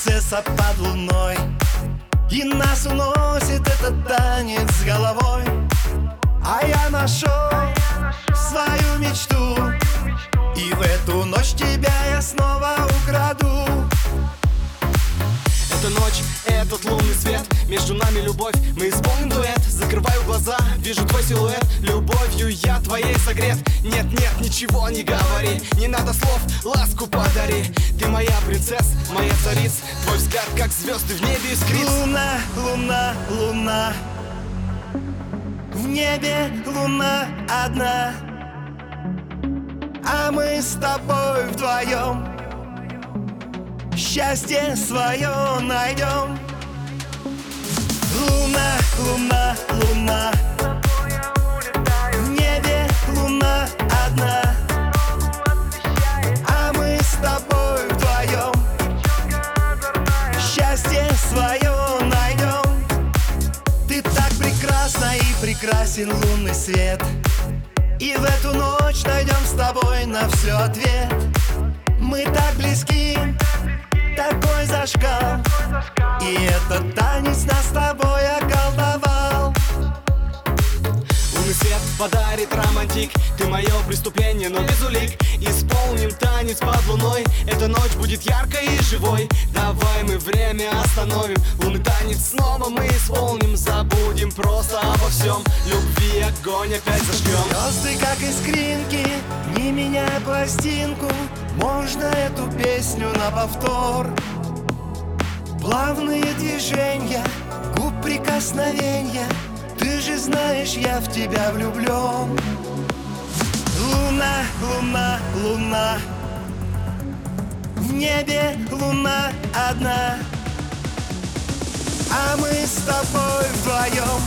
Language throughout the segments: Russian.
принцесса под луной, и нас уносит этот танец с головой. А я нашел свою мечту, и в эту ночь тебя я снова украду. Эта ночь, этот лунный свет, между нами любовь, мы исполним дуэт. Закрываю глаза, вижу твой силуэт, любовью я твоей согрет. Нет, нет, ничего не говори, не надо слов, ласку подари. Ты моя принцесса, моя царица, твой взгляд, как звезды в небе искрит. Луна, луна, луна, в небе луна одна, а мы с тобой вдвоем счастье свое найдем. Луна, луна, луна, в небе луна одна, а мы с тобой вдвоем счастье свое найдем. Ты так прекрасна и прекрасен лунный свет, и в эту ночь найдем с тобой на все ответ. Мы так близки, такой зашкал, и этот танец нас с тобой околдовал. Лунный свет подарит романтик, ты мое преступление, но без улик. Исполним танец под луной, эта ночь будет яркой и живой. Давай мы время остановим, лунный танец снова мы исполним. Забудем просто обо всем, любви огонь опять зажгем. Звезды как искринки, не меняя пластинку, можно эту песню на повтор. Плавные движения, губ прикосновения, ты же знаешь, я в тебя влюблен. Луна, луна, луна, в небе луна одна, а мы с тобой вдвоем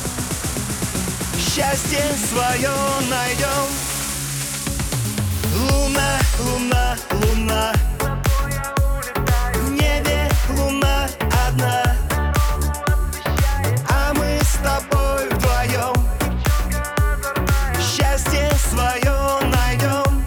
счастье свое найдем. Луна, луна, луна, в небе луна одна, а мы с тобой вдвоем счастье свое найдем.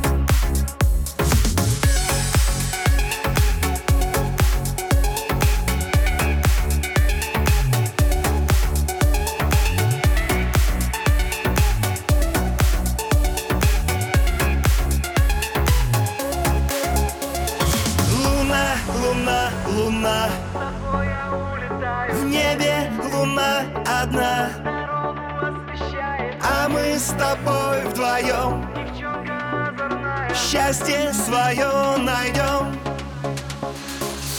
Луна, луна, в небе луна одна, а мы с тобой вдвоем счастье свое найдем.